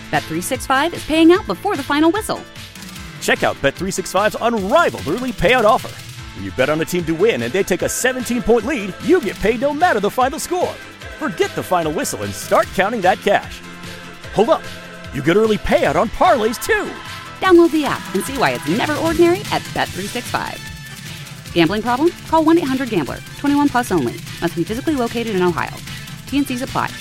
Bet365 is paying out before the final whistle. Check out Bet365's unrivaled early payout offer. When you bet on a team to win and they take a 17-point lead, you get paid no matter the final score. Forget the final whistle and start counting that cash. Hold up. You get early payout on parlays, too. Download the app and see why it's never ordinary at Bet365. Gambling problem? Call 1-800-GAMBLER. 21 plus only. Must be physically located in Ohio. T&Cs apply.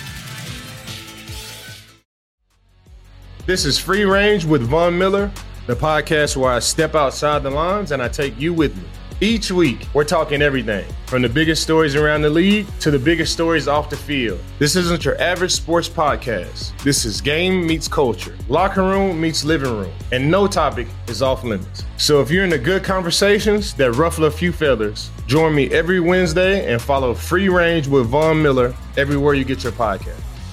This is Free Range with Von Miller, the podcast where I step outside the lines and I take you with me. Each week, we're talking everything from the biggest stories around the league to the biggest stories off the field. This isn't your average sports podcast. This is game meets culture, locker room meets living room, and no topic is off limits. So if you're into good conversations that ruffle a few feathers, join me every Wednesday and follow Free Range with Von Miller everywhere you get your podcast.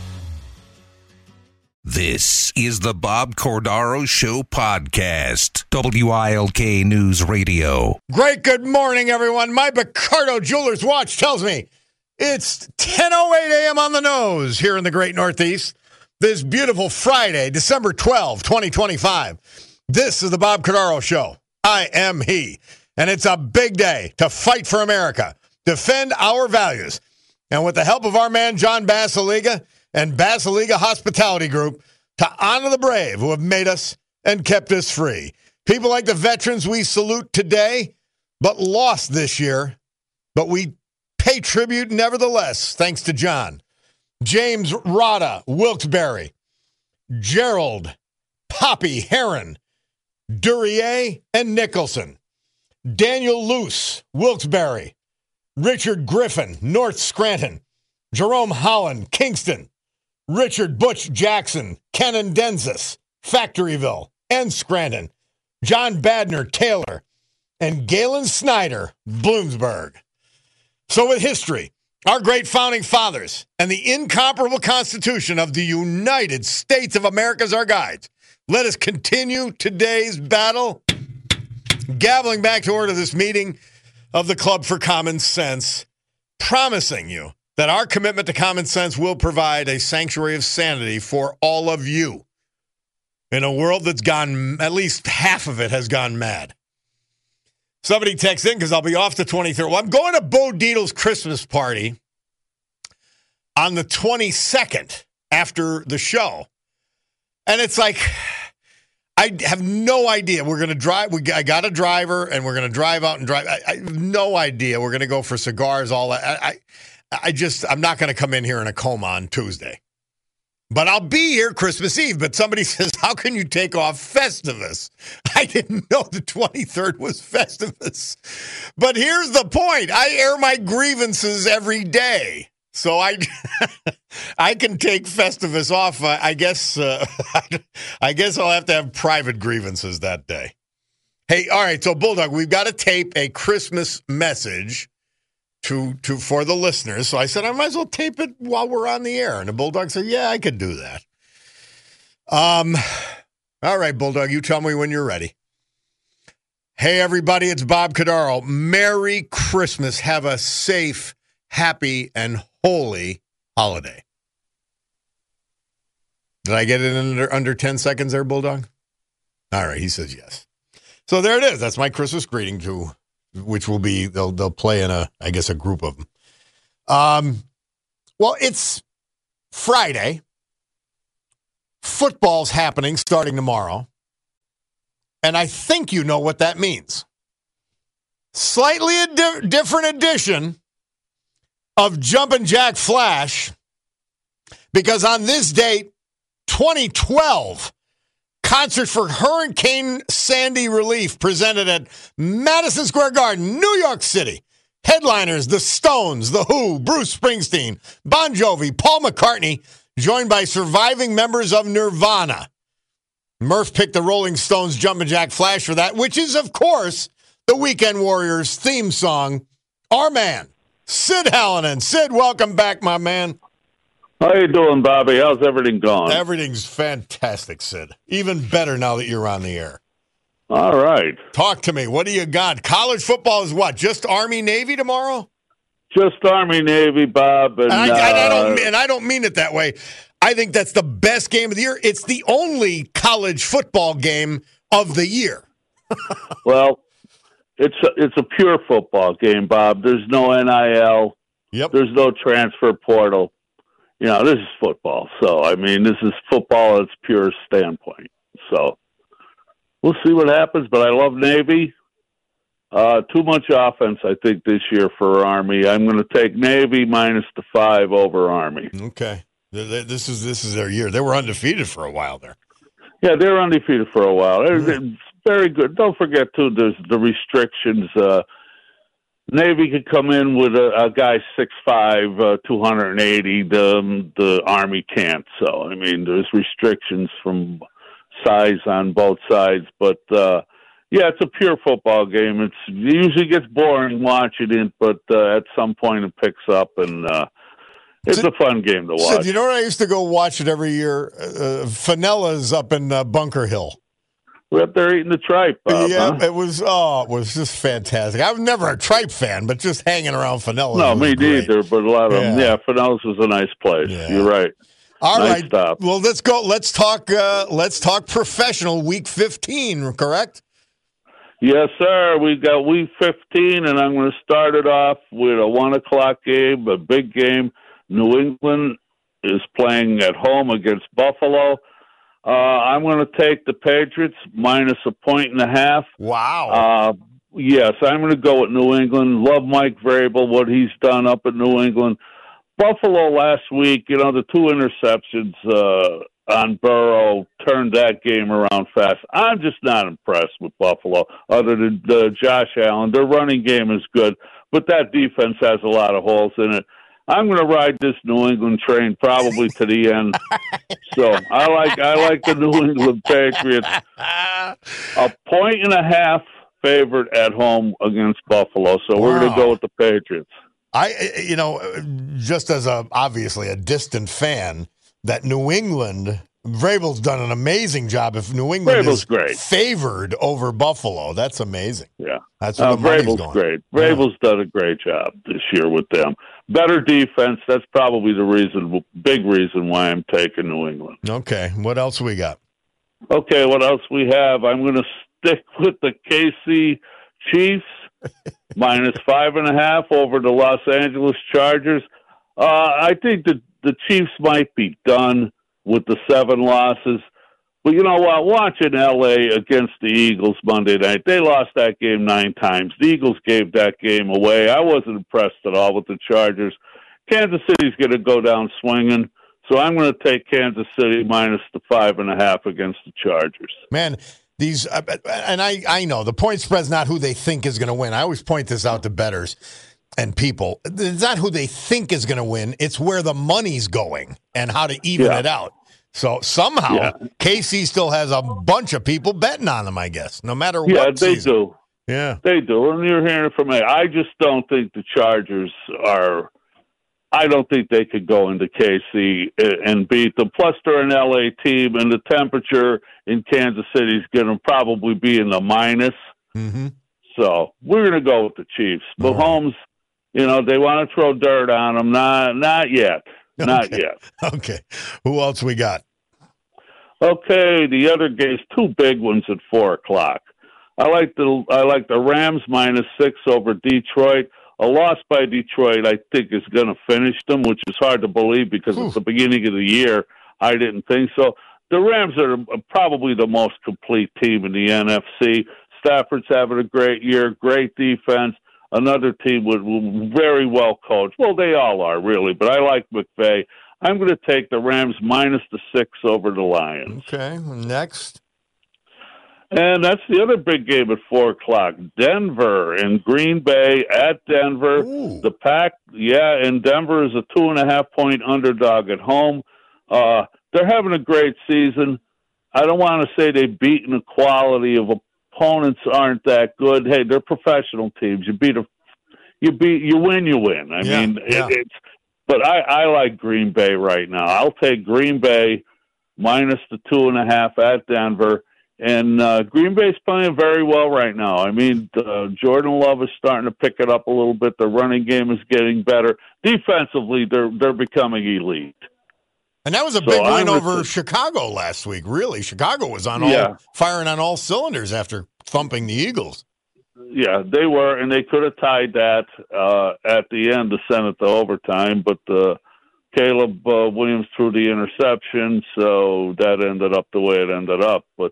This is the Bob Cordaro Show podcast, WILK News Radio. Great good morning, everyone. My Picardo Jewelers watch tells me it's 10:08 a.m. on the nose here in the great Northeast. This beautiful Friday, December 12, 2025. This is the Bob Cordaro Show. I am he. And it's a big day to fight for America, defend our values. And with the help of our man, John Basiliga, and Basiliga Hospitality Group, to honor the brave who have made us and kept us free. People like the veterans we salute today, but lost this year. But we pay tribute nevertheless, thanks to John. James Rada, Wilkes-Barre. Gerald, Poppy, Heron, Duryea, and Nicholson. Daniel Luce, Wilkes-Barre. Richard Griffin, North Scranton. Jerome Holland, Kingston. Richard Butch Jackson, Kenendenzas, Factoryville, and Scranton. John Badner, Taylor, and Galen Snyder, Bloomsburg. So with history, our great founding fathers, and the incomparable Constitution of the United States of America as our guides, let us continue today's battle. Gaveling back to order this meeting of the Club for Common Sense, promising you that our commitment to common sense will provide a sanctuary of sanity for all of you in a world that's gone, at least half of it has gone mad. Somebody text in because I'll be off the 23rd. Well, I'm going to Bo Dietl's Christmas party on the 22nd after the show. And it's like, I have no idea. We're going to drive. I got a driver, and we're going to drive out and drive. I have no idea. We're going to go for cigars, all that. I'm not going to come in here in a coma on Tuesday. But I'll be here Christmas Eve. But somebody says, how can you take off Festivus? I didn't know the 23rd was Festivus. But here's the point. I air my grievances every day. So I can take Festivus off. I guess I'll have to have private grievances that day. Hey, all right. So Bulldog, we've got to tape a Christmas message for the listeners. So I said, I might as well tape it while we're on the air. And the Bulldog said, yeah, I could do that. All right, Bulldog, you tell me when you're ready. Hey, everybody, it's Bob Cordaro. Merry Christmas. Have a safe, happy, and holy holiday. Did I get it under 10 seconds there, Bulldog? All right, he says yes. So there it is. That's my Christmas greeting to which will be, they'll play in a group of them. Well, it's Friday. Football's happening starting tomorrow. And I think you know what that means. Slightly different edition of Jumpin' Jack Flash, because on this date, 2012, concert for Hurricane Sandy relief presented at Madison Square Garden, New York City. Headliners, The Stones, The Who, Bruce Springsteen, Bon Jovi, Paul McCartney, joined by surviving members of Nirvana. Murph picked the Rolling Stones' Jumpin' Jack Flash for that, which is, of course, the Weekend Warriors theme song. Our man, Sid Hallinan. Sid, welcome back, my man. How you doing, Bobby? How's everything going? Everything's fantastic, Sid. Even better now that you're on the air. All right. Talk to me. What do you got? College football is what? Just Army-Navy tomorrow? Just Army-Navy, Bob. And I don't mean it that way. I think that's the best game of the year. It's the only college football game of the year. Well, it's a pure football game, Bob. There's no NIL. Yep. There's no transfer portal. This is football. So, I mean, this is football at its pure standpoint. So, we'll see what happens, but I love Navy. Too much offense, I think, this year for Army. I'm going to take Navy -5 over Army. Okay. This is their year. They were undefeated for a while there. Yeah, they were undefeated for a while. It's very good. Don't forget, too, there's the restrictions. Navy could come in with a guy 6'5", 280. The Army can't. So, I mean, there's restrictions from size on both sides. But, yeah, it's a pure football game. It usually gets boring watching it, but at some point it picks up, and it's a fun game to watch. So, you know what? I used to go watch it every year. Fanella's up in Bunker Hill. We're up there eating the tripe. Yeah, it was just fantastic. I was never a tripe fan, but just hanging around Fanella's. No, me neither. But a lot of them. Yeah, Fanella's was a nice place. Yeah. You're right. All nice right. Stop. Well, let's go. Let's talk professional. Week 15, correct? Yes, sir. We got Week 15, and I'm going to start it off with a 1:00 game, a big game. New England is playing at home against Buffalo. I'm going to take the Patriots -1.5. Wow. Yes, I'm going to go with New England. Love Mike Vrabel, what he's done up in New England. Buffalo last week, the 2 interceptions on Burrow turned that game around fast. I'm just not impressed with Buffalo, other than Josh Allen. Their running game is good, but that defense has a lot of holes in it. I'm going to ride this New England train probably to the end. So I like the New England Patriots. 1.5 favorite at home against Buffalo. So we're going to go with the Patriots. Just as obviously a distant fan, that New England, Vrabel's done an amazing job. If New England Vrabel's is great. Favored over Buffalo, that's amazing. Yeah. That's where the money's Vrabel's going. Great. Vrabel's done a great job this year with them. Better defense. That's probably the big reason why I'm taking New England. Okay. What else we got? Okay, what else we have? I'm going to stick with the KC Chiefs -5.5 over the Los Angeles Chargers. I think the Chiefs might be done with the 7 losses. But you know what? Watching L.A. against the Eagles Monday night, they lost that game 9 times. The Eagles gave that game away. I wasn't impressed at all with the Chargers. Kansas City's going to go down swinging, so I'm going to take Kansas City -5.5 against the Chargers. Man, these and I know the point spread's not who they think is going to win. I always point this out to bettors and people. It's not who they think is going to win. It's where the money's going and how to even it out. So somehow KC still has a bunch of people betting on them, I guess, no matter what. Yeah, they season. do. Yeah, they do. And you're hearing it from me. I just don't think the Chargers are. I don't think they could go into KC and beat them. Plus, they're an LA team, and the temperature in Kansas City is going to probably be in the minus. Mm-hmm. So we're going to go with the Chiefs. Mahomes, they want to throw dirt on them. Not yet. Not yet. Okay. Who else we got? Okay, the other games, 2 big ones at 4:00. I like the Rams -6 over Detroit. A loss by Detroit, I think, is going to finish them, which is hard to believe because at the beginning of the year, I didn't think so. The Rams are probably the most complete team in the NFC. Stafford's having a great year, great defense. Another team with very well coached. Well, they all are, really, but I like McVay. I'm going to take the Rams -6 over the Lions. Okay, next. And that's the other big game at 4:00. Denver and Green Bay at Denver. Ooh. The Pack, and Denver is a 2.5-point underdog at home. They're having a great season. I don't want to say they've beaten the quality of opponents aren't that good. Hey, they're professional teams. You win. I mean, but I like Green Bay right now. I'll take Green Bay -2.5 at Denver. And Green Bay's playing very well right now. I mean, Jordan Love is starting to pick it up a little bit. The running game is getting better. Defensively, they're becoming elite. And that was a big win over Chicago last week. Really, Chicago was firing on all cylinders after thumping the Eagles. Yeah, they were, and they could have tied that at the end to send it to overtime, but Caleb Williams threw the interception, so that ended up the way it ended up. But,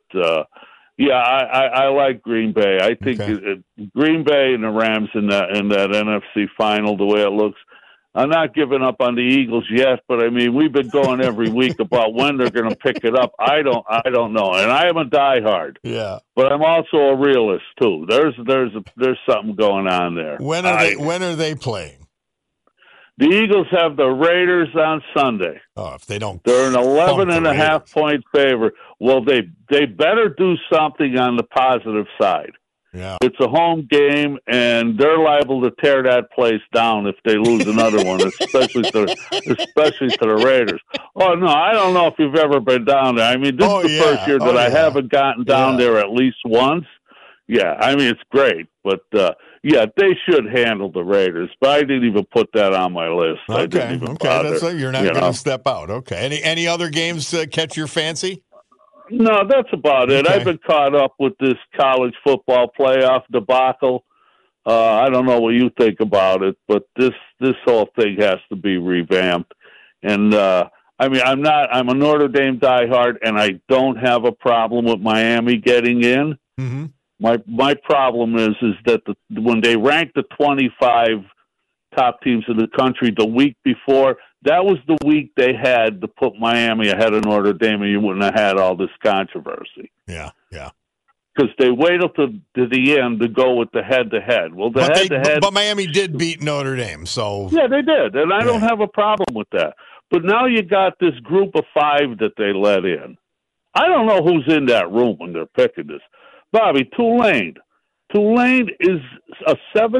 I like Green Bay. I think Green Bay and the Rams in that NFC final, the way it looks, I'm not giving up on the Eagles yet, but I mean, we've been going every week about when they're going to pick it up. I don't know, and I am a diehard. Yeah, but I'm also a realist too. There's something going on there. When are they playing? The Eagles have the Raiders on Sunday. Oh, if they don't, they're an 11.5 point favorite. Well, they better do something on the positive side. Yeah. It's a home game, and they're liable to tear that place down if they lose another one, especially to the Raiders. Oh, no, I don't know if you've ever been down there. I mean, this is the first year that I haven't gotten down there at least once. Yeah, I mean, it's great. But, they should handle the Raiders. But I didn't even put that on my list. Okay, I didn't even bother. That's like you're not going to step out. Okay. Any other games catch your fancy? No, that's about it. I've been caught up with this college football playoff debacle. I don't know what you think about it, but this whole thing has to be revamped. And I'm a Notre Dame diehard, and I don't have a problem with Miami getting in. Mm-hmm. My problem is that when they ranked the 25 top teams in the country the week before, that was the week they had to put Miami ahead of Notre Dame, and you wouldn't have had all this controversy. Yeah. Because they waited to the end to go with the head-to-head. Well, head-to-head... But Miami did beat Notre Dame, so... Yeah, they did, and I don't have a problem with that. But now you got this group of 5 that they let in. I don't know who's in that room when they're picking this. Bobby, Tulane. Tulane is a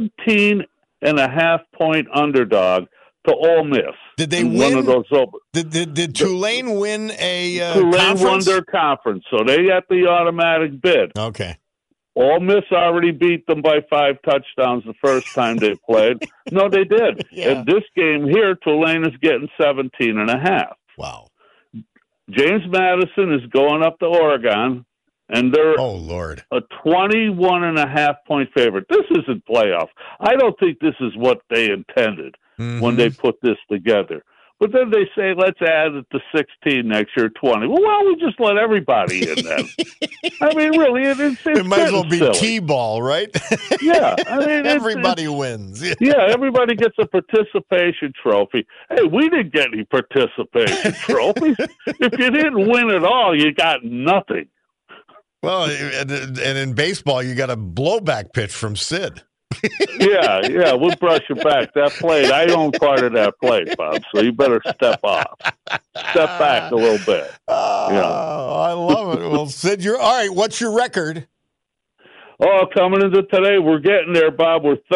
17.5-point underdog to Ole Miss. Did they win? One of those Did Tulane win a Tulane conference? won their conference, so they got the automatic bid. Okay. Ole Miss already beat them by 5 touchdowns the first time they played. No, they did. Yeah. And this game here, Tulane is getting 17.5. Wow. James Madison is going up to Oregon, and they're oh Lord, a 21.5-point favorite. This isn't playoff. I don't think this is what they intended when they put this together. But then they say, let's add it to 16 next year, 20. Well, why don't we just let everybody in then? I mean, really, it might as well be silly. T-ball, right? Yeah. I mean, everybody wins. Yeah, everybody gets a participation trophy. Hey, we didn't get any participation trophies. If you didn't win at all, you got nothing. Well, and in baseball, you got a blowback pitch from Sid. Yeah, we'll brush it back. That plate, I own part of that plate, Bob, so you better step off. Step back a little bit. I love it. Well, Sid, you're all right. What's your record? Oh, coming into today, we're getting there, Bob. We're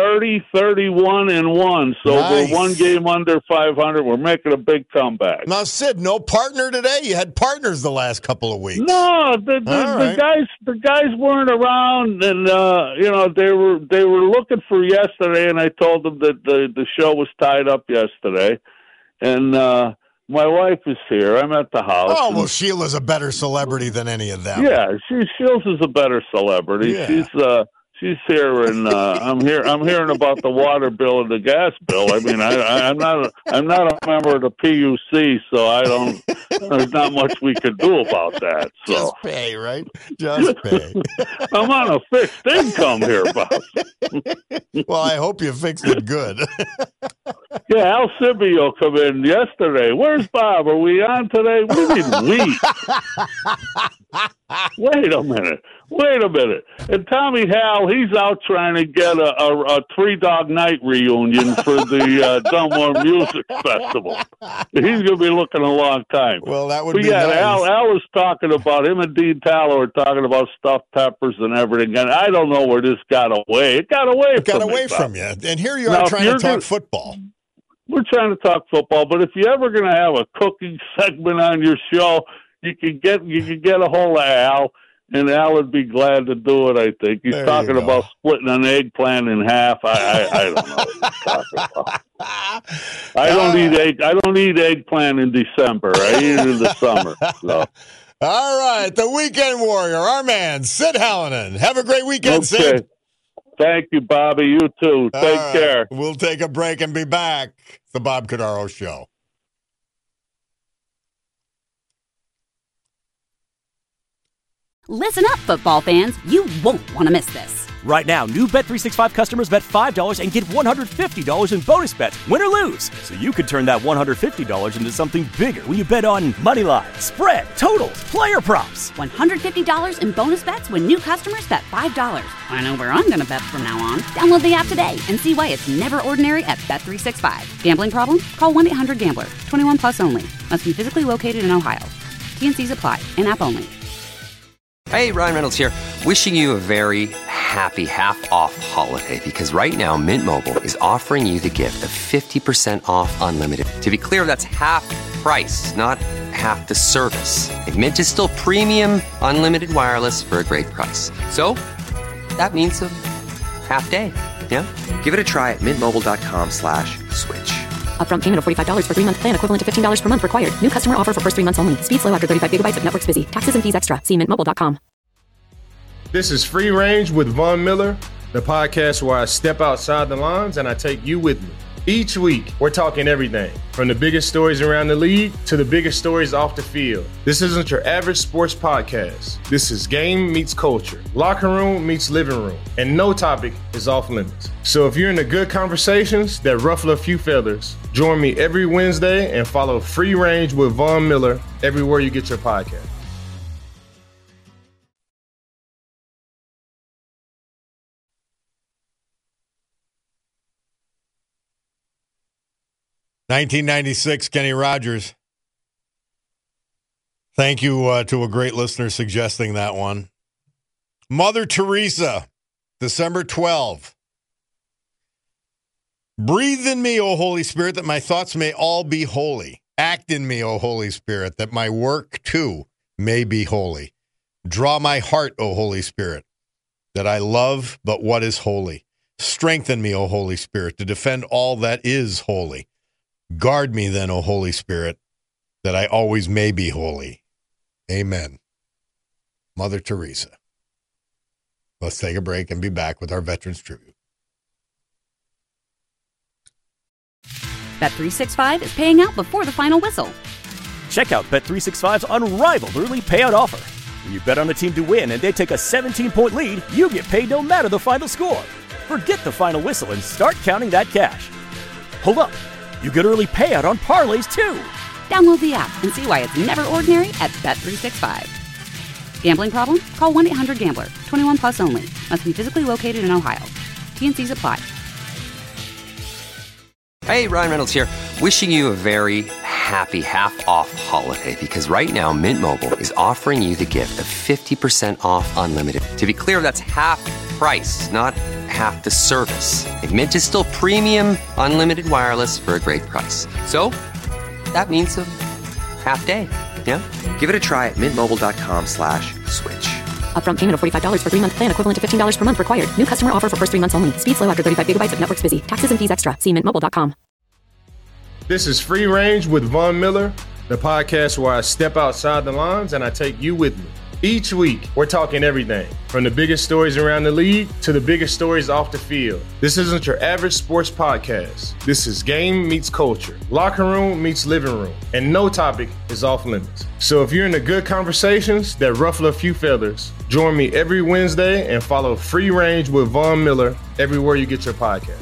30-31-1, so nice. We're one game under 500. We're making a big comeback. Now, Sid, no partner today? You had partners the last couple of weeks. No, the guys weren't around, and they were looking for yesterday, and I told them that the show was tied up yesterday, and my wife is here. I'm at the house. Oh, well, Sheila's a better celebrity than any of them. Yeah, Shields is a better celebrity. Yeah. She's here, and I'm hearing about the water bill and the gas bill. I mean, I'm not a member of the PUC, so I don't. There's not much we could do about that. So. Just pay, right? Just pay. I'm on a fixed income here, Bob. Well, I hope you fixed it good. Yeah, Al Sibio come in yesterday. Where's Bob? Are we on today? What do you mean we? Wait a minute. And Tommy Hal, he's out trying to get a Three Dog Night reunion for the Dunmore Music Festival. He's going to be looking a long time. Well, that would be nice. Al was talking about, him and Dean Tallow were talking about stuffed peppers and everything, and I don't know where this got away. It got away from you. And here you are trying to talk football. We're trying to talk football, but if you're ever going to have a cooking segment on your show, you can get a hold of Al. and Al would be glad to do it. I think he's talking about splitting an eggplant in half. I don't know what he's talking about. I don't eat eggplant in December. I eat it in the summer. So. All right, the weekend warrior, our man, Sid Hallinan. Have a great weekend, Sid. Thank you, Bobby. You too. Take care. We'll take a break and be back. It's the Bob Cordaro Show. Listen up, football fans. You won't want to miss this. Right now, new Bet365 customers bet $5 and get $150 in bonus bets, win or lose. So you could turn that $150 into something bigger when you bet on money line, spread, totals, player props. $150 in bonus bets when new customers bet $5. I know where I'm going to bet from now on. Download the app today and see why it's never ordinary at Bet365. Gambling problem? Call 1-800-GAMBLER. 21 plus only. Must be physically located in Ohio. T&Cs apply. In-app only. Hey, Ryan Reynolds here. Wishing you a very happy half-off holiday, because right now Mint Mobile is offering you the gift of 50% off unlimited. To be clear, that's half price, not half the service. And Mint is still premium unlimited wireless for a great price. So that means a half day. Yeah? Give it a try at mintmobile.com/switch. Upfront payment of $45 for 3-month plan, equivalent to $15 per month required. New customer offer for first 3 months only. Speed slow after 35 gigabytes if network's busy. Taxes and fees extra. See mintmobile.com. This is Free Range with Von Miller, the podcast where I step outside the lines and I take you with me. Each week, we're talking everything from the biggest stories around the league to the biggest stories off the field. This isn't your average sports podcast. This is game meets culture, locker room meets living room, and no topic is off limits. So if you're into good conversations that ruffle a few feathers, join me every Wednesday and follow Free Range with Von Miller everywhere you get your podcast. '96, Kenny Rogers. Thank you to a great listener suggesting that one. Mother Teresa, December 12. Breathe in me, O Holy Spirit, that my thoughts may all be holy. Act in me, O Holy Spirit, that my work too may be holy. Draw my heart, O Holy Spirit, that I love but what is holy. Strengthen me, O Holy Spirit, to defend all that is holy. Guard me then, O Holy Spirit, that I always may be holy. Amen. Mother Teresa. Let's take a break and be back with our Veterans Tribute. Bet365 is paying out before the final whistle. Check out Bet365's unrivaled early payout offer. When you bet on a team to win and they take a 17-point lead, you get paid no matter the final score. Forget the final whistle and start counting that cash. Hold up. You get early payout on parlays, too. Download the app and see why it's never ordinary at Bet365. Gambling problem? Call 1-800-GAMBLER. 21 plus only. Must be physically located in Ohio. T&Cs apply. Hey, Ryan Reynolds here. Wishing you a very happy half-off holiday, because right now Mint Mobile is offering you the gift of 50% off unlimited. To be clear, that's half price, not half the service. And Mint is still premium unlimited wireless for a great price. So that means a half day. Yeah? Give it a try at mintmobile.com/switch. Upfront payment of $45 for 3-month plan, equivalent to $15 per month required. New customer offer for first 3 months only. Speed slow after 35 gigabytes if network's busy. Taxes and fees extra. See mintmobile.com. This is Free Range with Von Miller, the podcast where I step outside the lines and I take you with me. Each week, we're talking everything from the biggest stories around the league to the biggest stories off the field. This isn't your average sports podcast. This is game meets culture, locker room meets living room, and no topic is off limits. So if you're into good conversations that ruffle a few feathers, join me every Wednesday and follow Free Range with Von Miller everywhere you get your podcast.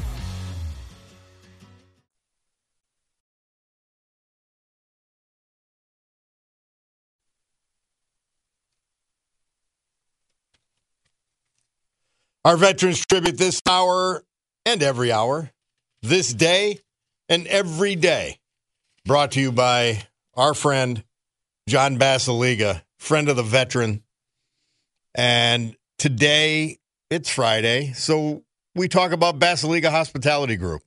Our Veterans Tribute this hour and every hour, this day and every day, brought to you by our friend, John Basiliga, friend of the veteran. And today, it's Friday, so we talk about Basiliga Hospitality Group.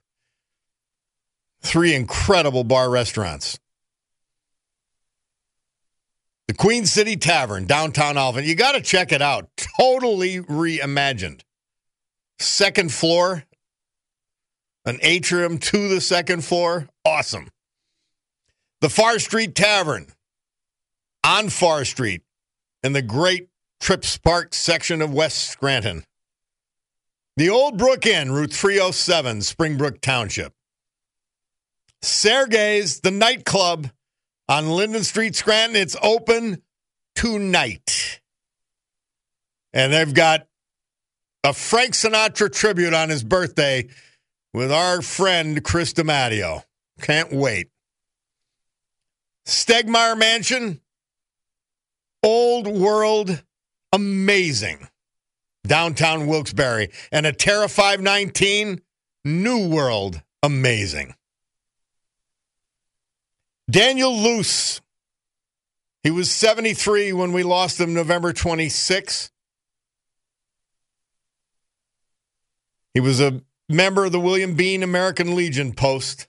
3 incredible bar restaurants. The Queen City Tavern, downtown Alvin. You got to check it out. Totally reimagined. Second floor, an atrium to the second floor. Awesome. The Far Street Tavern on Far Street in the great Trips Park section of West Scranton. The Old Brook Inn, Route 307, Springbrook Township. Sergei's, the nightclub on Linden Street, Scranton. It's open tonight. And they've got a Frank Sinatra tribute on his birthday with our friend Chris DiMatteo. Can't wait. Stegmeyer Mansion, Old World, amazing. Downtown Wilkes-Barre. And a Terra 519, New World, amazing. Daniel Luce. He was 73 when we lost him November 26. He was a member of the William Bean American Legion Post.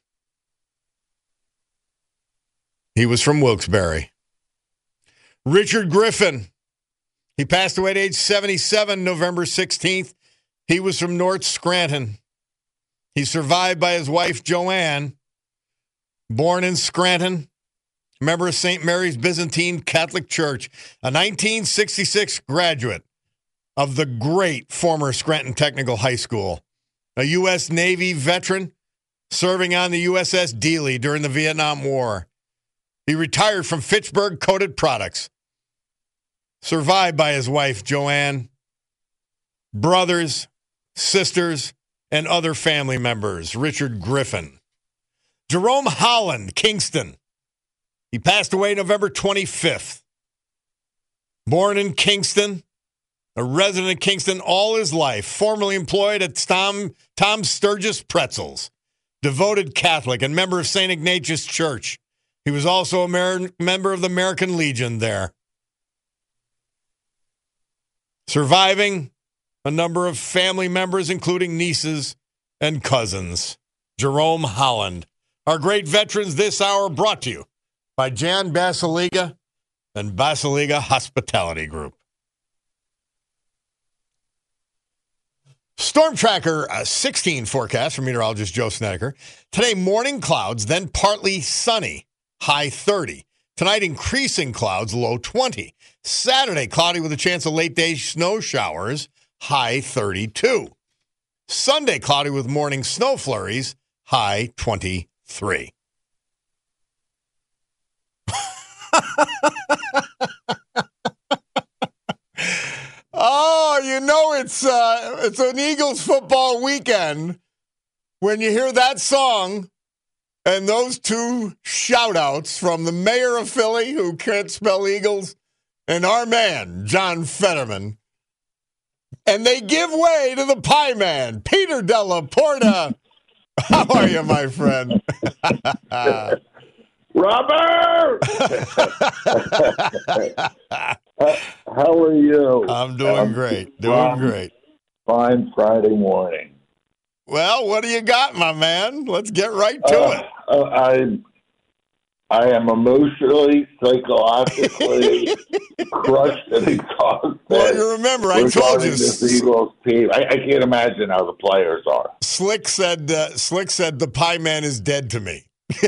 He was from Wilkes-Barre. Richard Griffin. He passed away at age 77, November 16th. He was from North Scranton. He's survived by his wife, Joanne, born in Scranton, member of St. Mary's Byzantine Catholic Church, a 1966 graduate of the great former Scranton Technical High School, a U.S. Navy veteran serving on the USS Dealey during the Vietnam War. He retired from Fitchburg Coated Products, survived by his wife, Joanne, brothers, sisters, and other family members. Richard Griffin. Jerome Holland, Kingston. He passed away November 25th. Born in Kingston, a resident of Kingston all his life, formerly employed at Tom Sturgis Pretzels, devoted Catholic and member of St. Ignatius Church. He was also a member of the American Legion there. Surviving a number of family members, including nieces and cousins. Jerome Holland. Our great veterans this hour brought to you by Jan Basiliga and Basiliga Hospitality Group. Storm Tracker 16 forecast from meteorologist Joe Snedeker. Today, morning clouds, then partly sunny, high 30. Tonight, increasing clouds, low 20. Saturday, cloudy with a chance of late-day snow showers, high 32. Sunday, cloudy with morning snow flurries, high 23. Oh, you know it's an Eagles football weekend when you hear that song and those two shout-outs from the mayor of Philly, who can't spell Eagles, and our man, John Fetterman. And they give way to the Pie Man, Peter Della Porta. How are you, my friend? Robert! How are you? I'm doing great. Doing great. Fine Friday morning. Well, what do you got, my man? Let's get right to it. I am emotionally, psychologically crushed and exhausted. Well, you remember, I told you. This Eagles team. I can't imagine how the players are. Slick said the Pie Man is dead to me.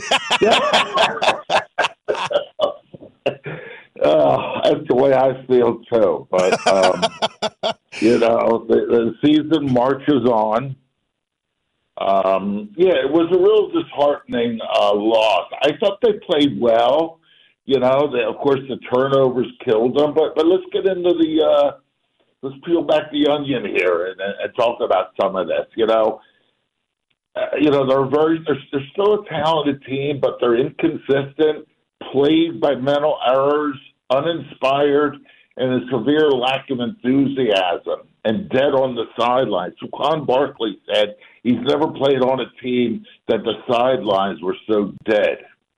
That's the way I feel too. But the season marches on. It was a real disheartening loss. I thought they played well. Of course the turnovers killed them. But let's get into let's peel back the onion here and talk about some of this. They're still a talented team, but they're inconsistent, plagued by mental errors, uninspired, and a severe lack of enthusiasm, and dead on the sidelines. Saquon Barkley said he's never played on a team that the sidelines were so dead.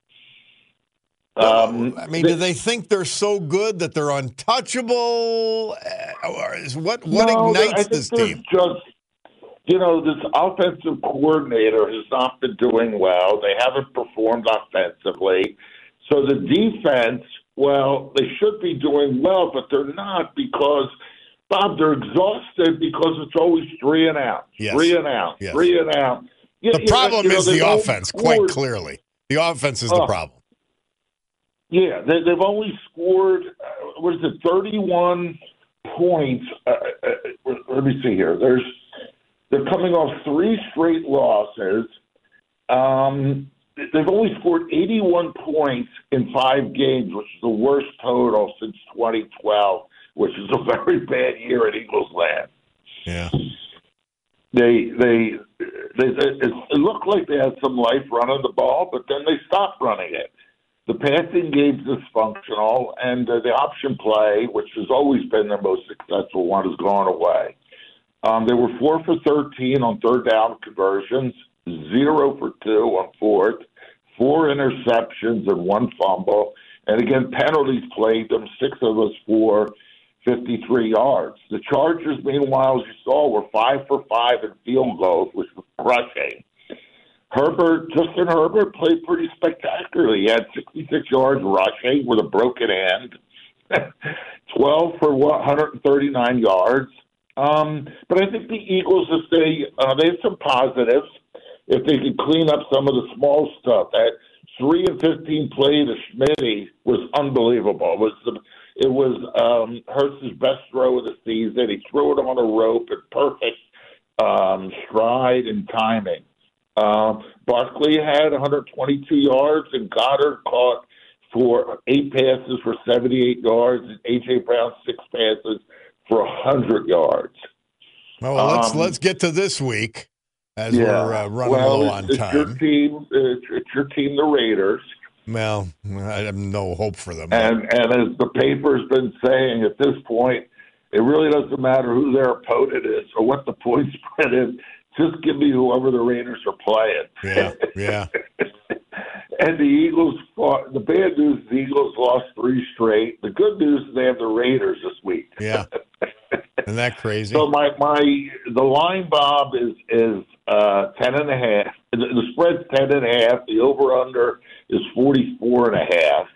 Do they think they're so good that they're untouchable? What ignites this team? This offensive coordinator has not been doing well. They haven't performed offensively. So the defense well, they should be doing well, but they're not because, Bob, they're exhausted because it's always 3 and out, Yes. 3 and out, Yes. 3 and out. The problem is the offense, quite clearly. The offense is the problem. Yeah, they've only scored, 31 points. Let me see here. They're coming off 3 straight losses. They've only scored 81 points in 5 games, which is the worst total since 2012, which is a very bad year in Eagles land. Yeah. It looked like they had some life running the ball, but then they stopped running it. The passing game's dysfunctional, and the option play, which has always been their most successful one, has gone away. They were 4 for 13 on third down conversions, 0 for 2 on fourth, 4 interceptions and 1 fumble. And again, penalties plagued them, 6 of us for 53 yards. The Chargers, meanwhile, as you saw, were 5 for 5 in field goals, which was crushing. Justin Herbert played pretty spectacularly. He had 66 yards rushing with a broken hand, 12 for 139 yards. But I think the Eagles, if they have some positives, if they could clean up some of the small stuff. That 3 and 15 play to Schmitty was unbelievable. It was Hurts' best throw of the season. He threw it on a rope at perfect stride and timing. Barkley had 122 yards, and Goddard caught for 8 passes for 78 yards, and A.J. Brown 6 passes for 100 yards. Well, let's get to this week as we're running low on time. It's your team, the Raiders. Well, I have no hope for them. And as the paper's been saying, at this point, it really doesn't matter who their opponent is or what the point spread is. Just give me whoever the Raiders are playing. Yeah. And the Eagles fought. The bad news is the Eagles lost 3 straight. The good news is they have the Raiders this week. Yeah. Isn't that crazy? So the line, Bob, is 10.5. The spread's 10.5. The over/under is 44.5.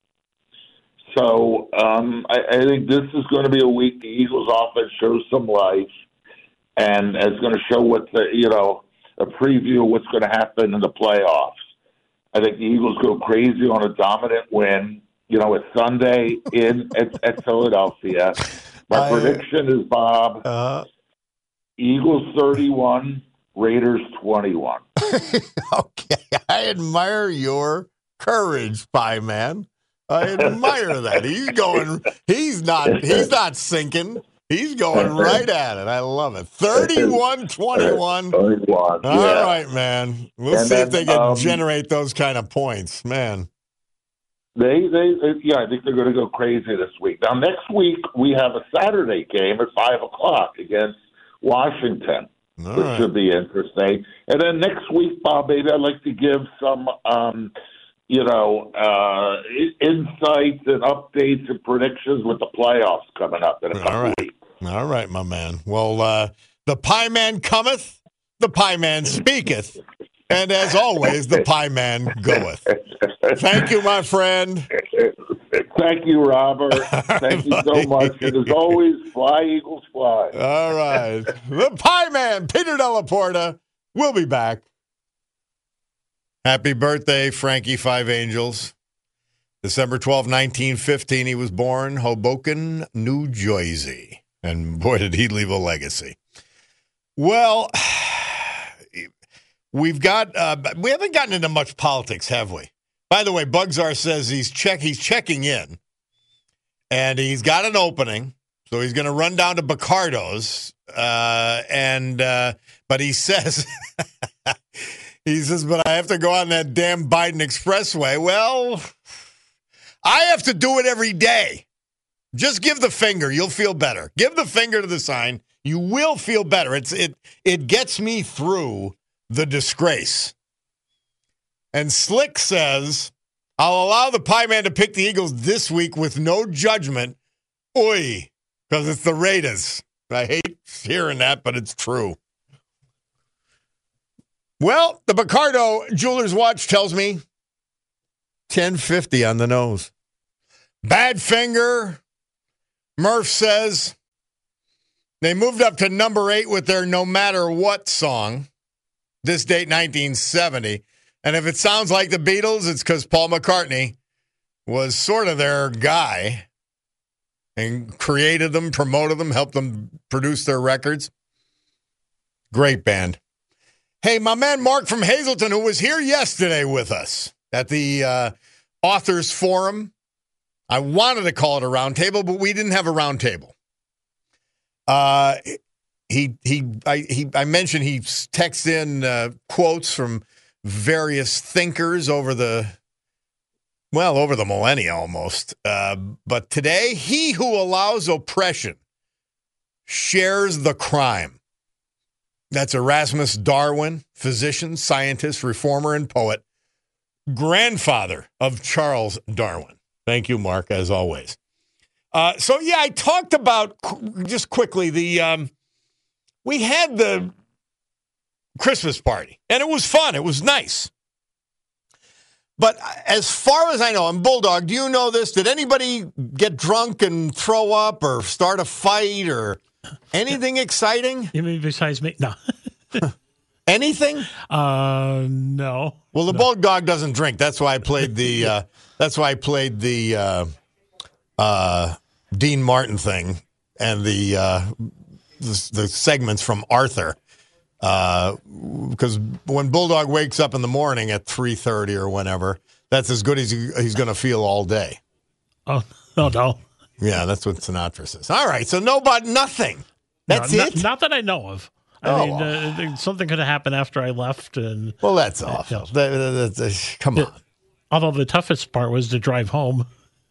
So I think this is going to be a week the Eagles' offense shows some life, and it's going to show a preview of what's going to happen in the playoffs. I think the Eagles go crazy on a dominant win. It's Sunday at Philadelphia. My prediction is, Bob, Eagles 31, Raiders 21. Okay, I admire your courage, Pie Man. I admire that. He's not sinking. He's going right at it. I love it. 31-21. 31. All right, man. We'll see if they can generate those kind of points, man. I think they're going to go crazy this week. Now, next week, we have a Saturday game at 5 o'clock against Washington, which should be interesting. And then next week, Bob, maybe I'd like to give some, insights and updates and predictions with the playoffs coming up in a couple weeks. All right, my man. Well, the Pie Man cometh, the Pie Man speaketh, and as always, the Pie Man goeth. Thank you, my friend. Thank you, Robert. Thank you so much. And as always, fly, Eagles, fly. All right. The Pie Man, Peter Della Porta, will be back. Happy birthday, Frankie Five Angels. December 12, 1915, he was born, Hoboken, New Jersey. And boy, did he leave a legacy. Well, we haven't gotten into much politics, have we? By the way, Bugzar says he's checking in, and he's got an opening, so he's going to run down to Bacardo's, but he says, but I have to go on that damn Biden Expressway. Well, I have to do it every day. Just give the finger. You'll feel better. Give the finger to the sign. You will feel better. It gets me through the disgrace. And Slick says, I'll allow the Pie Man to pick the Eagles this week with no judgment. Oy, because it's the Raiders. I hate hearing that, but it's true. Well, the Bacardo Jeweler's watch tells me 10:50 on the nose. Badfinger, Murph says they moved up to number 8 with their No Matter What song, this date 1970. And if it sounds like the Beatles, it's because Paul McCartney was sort of their guy and created them, promoted them, helped them produce their records. Great band. Hey, my man Mark from Hazleton, who was here yesterday with us at the Authors Forum. I wanted to call it a round table, but we didn't have a round table. I mentioned he texts in quotes from various thinkers over the millennia almost. But today, he who allows oppression shares the crime. That's Erasmus Darwin, physician, scientist, reformer, and poet, grandfather of Charles Darwin. Thank you, Mark, as always. I talked about, just quickly, we had the Christmas party, and it was fun. It was nice. But as far as I know, and Bulldog, do you know this? Did anybody get drunk and throw up or start a fight or anything exciting? You mean besides me? No. Anything? No. Well, the Bulldog doesn't drink. That's why I played the. Dean Martin thing and the segments from Arthur. Because when Bulldog wakes up in the morning at 3:30 or whenever, that's as good as he's going to feel all day. Oh, no. Yeah, that's what Sinatra says. All right, so nothing. That's it? Not that I know of. I mean, something could have happened after I left. Well, that's awful. Come on. Although the toughest part was to drive home.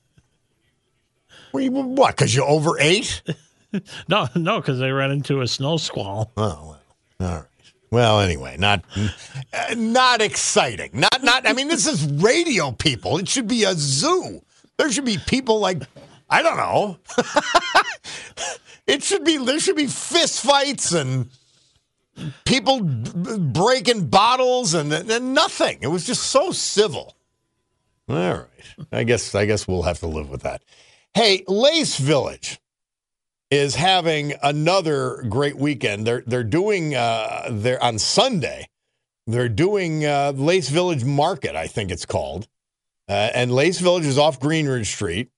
What, because you overate? No, because I ran into a snow squall. Oh, well. All right. Well, anyway, not exciting. Not. I mean, this is radio, people. It should be a zoo. There should be people like, I don't know. There should be fist fights and people breaking bottles and nothing. It was just so civil. All right. I guess we'll have to live with that. Hey, Lace Village is having another great weekend. They're doing on Sunday. They're doing Lace Village Market, I think it's called, and Lace Village is off Greenridge Street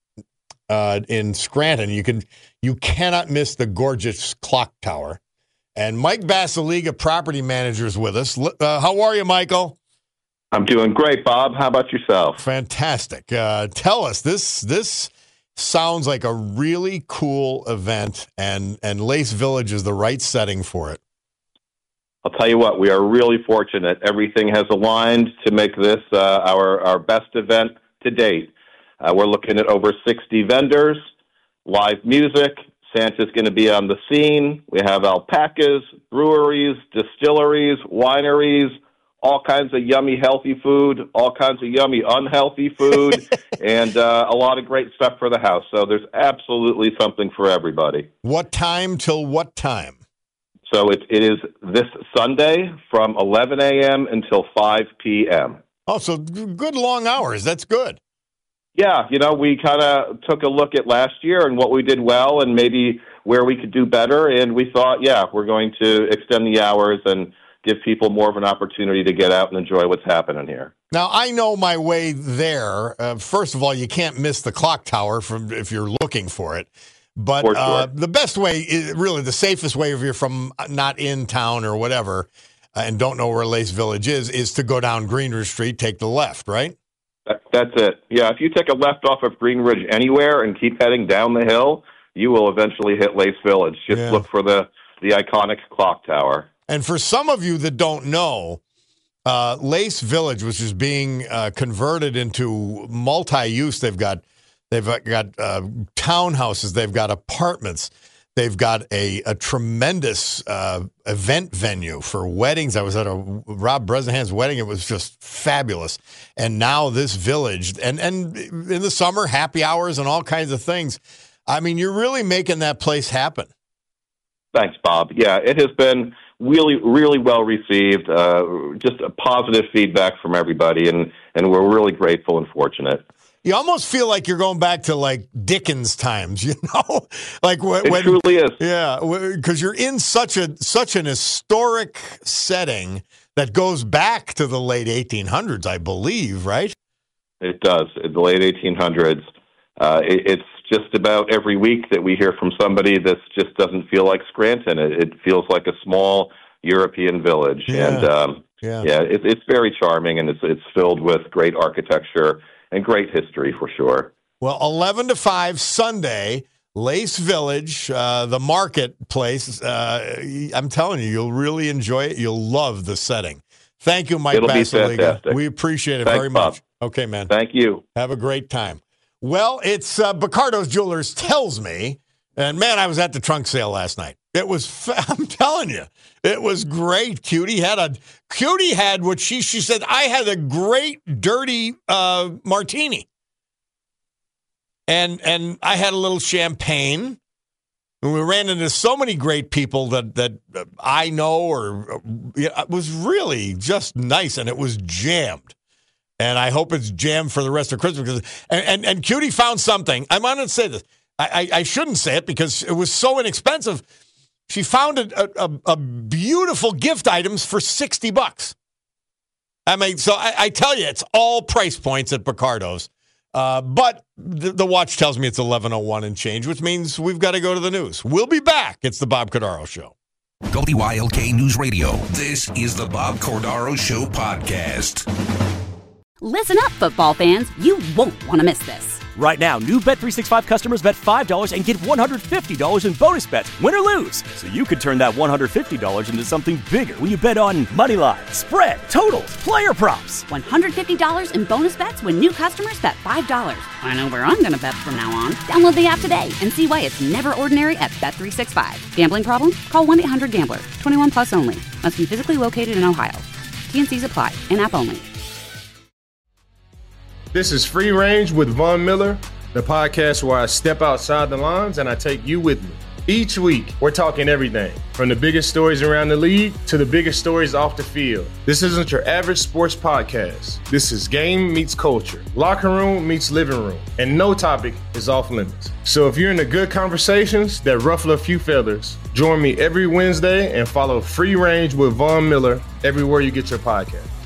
in Scranton. You cannot miss the gorgeous clock tower. And Mike Basiliga, property manager, is with us. How are you, Michael? I'm doing great, Bob. How about yourself? Fantastic. Tell us, this sounds like a really cool event, and Lace Village is the right setting for it. I'll tell you what, we are really fortunate. Everything has aligned to make this our best event to date. We're looking at over 60 vendors, live music. Santa's going to be on the scene. We have alpacas, breweries, distilleries, wineries, all kinds of yummy healthy food, all kinds of yummy unhealthy food, and a lot of great stuff for the house. So there's absolutely something for everybody. What time till what time? So it is this Sunday from 11 a.m. until 5 p.m. Oh, so good long hours. That's good. Yeah, we kind of took a look at last year and what we did well and maybe where we could do better, and we thought, we're going to extend the hours and give people more of an opportunity to get out and enjoy what's happening here. Now, I know my way there. First of all, you can't miss the clock tower if you're looking for it. But sure. The best way, really the safest way if you're from not in town or whatever and don't know where Lace Village is to go down Greenridge Street, take the left, right? That's it. Yeah, if you take a left off of Greenridge anywhere and keep heading down the hill, you will eventually hit Lace Village. Just look for the iconic clock tower. And for some of you that don't know, Lace Village, which is being converted into multi-use, they've got townhouses, they've got apartments, they've got a tremendous event venue for weddings. I was at a Rob Bresnahan's wedding; it was just fabulous. And now this village, and in the summer, happy hours and all kinds of things. I mean, you're really making that place happen. Thanks, Bob. Yeah, it has been really, really well received. Just a positive feedback from everybody, and we're really grateful and fortunate. You almost feel like you're going back to like Dickens times, like when it truly is. Yeah, because you're in such an historic setting that goes back to the late 1800s, I believe, right? It does. In the late 1800s. It's just about every week that we hear from somebody that just doesn't feel like Scranton. It feels like a small European village. Yeah. And it's very charming, and it's filled with great architecture and great history for sure. Well, 11 to 5 Sunday, Lace Village, the marketplace. I'm telling you, you'll really enjoy it. You'll love the setting. Thank you, Mike It'll be Basiliga. fantastic. We appreciate it Thanks, very much. Bob. Okay, man. Thank you. Have a great time. Well, it's Bacardo's Jewelers tells me, and man, I was at the trunk sale last night. It was, I'm telling you, it was great. Cutie had what she said, I had a great dirty martini. And I had a little champagne. And we ran into so many great people that I know, it was really just nice, and it was jammed. And I hope it's jammed for the rest of Christmas. And Cutie found something. I'm going to say this. I shouldn't say it because it was so inexpensive. She found a beautiful gift items for $60. I mean, so I tell you, it's all price points at Bacardo's. But the watch tells me it's 11:01 and change, which means we've got to go to the news. We'll be back. It's the Bob Cordaro Show. WILK News Radio. This is the Bob Cordaro Show podcast. Listen up, football fans. You won't want to miss this. Right now, new Bet365 customers bet $5 and get $150 in bonus bets, win or lose. So you could turn that $150 into something bigger when you bet on money line, spread, totals, player props. $150 in bonus bets when new customers bet $5. I know where I'm going to bet from now on. Download the app today and see why it's never ordinary at Bet365. Gambling problem? Call 1-800-GAMBLER. 21 plus only. Must be physically located in Ohio. T&Cs apply. In-app only. This is Free Range with Von Miller, the podcast where I step outside the lines and I take you with me. Each week, we're talking everything from the biggest stories around the league to the biggest stories off the field. This isn't your average sports podcast. This is game meets culture, locker room meets living room, and no topic is off limits. So if you're into good conversations that ruffle a few feathers, join me every Wednesday and follow Free Range with Von Miller everywhere you get your podcast.